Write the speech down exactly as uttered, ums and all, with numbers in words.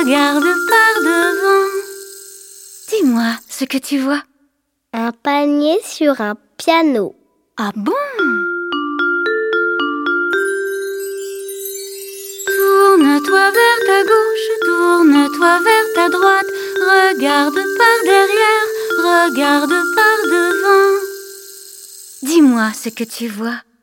regarde par devant. Dis-moi ce que tu vois. Un panier sur un piano. Ah bon? Tourne-toi vers ta gauche, tourne-toi vers ta droite. Regarde par derrière, regarde par devant. Dis-moi ce que tu vois.